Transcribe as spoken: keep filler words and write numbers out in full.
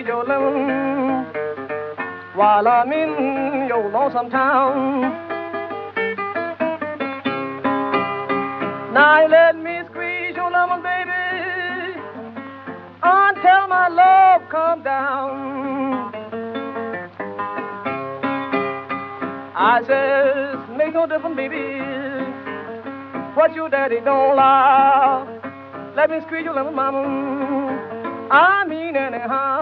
your lemon while I'm in your lonesome town. Now let me squeeze your lemon, baby, until my love come down. I says, make no difference, baby, what your daddy don't allow. Let me squeeze your lemon, mama, I mean anyhow.